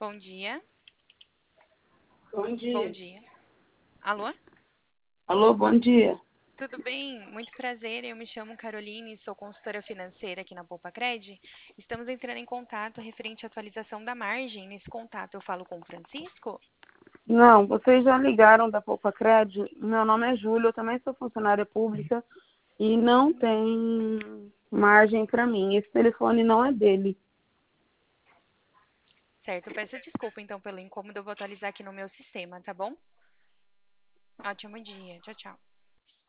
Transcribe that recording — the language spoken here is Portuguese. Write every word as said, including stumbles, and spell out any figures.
Bom dia. Bom Bom dia. dia. Alô? Alô, bom dia. Tudo bem? Muito prazer. Eu me chamo Caroline, sou consultora financeira aqui na Poupa Cred. Estamos entrando em contato referente à atualização da margem. Nesse contato eu falo com o Francisco? Não, vocês já ligaram da Poupa Cred? Meu nome é Júlia, eu também sou funcionária pública e não Hum, tem margem para mim. Esse telefone não é dele. certo. Peço desculpa então pelo incômodo. Eu vou atualizar aqui no meu sistema, tá bom? Ótimo dia. Tchau, tchau.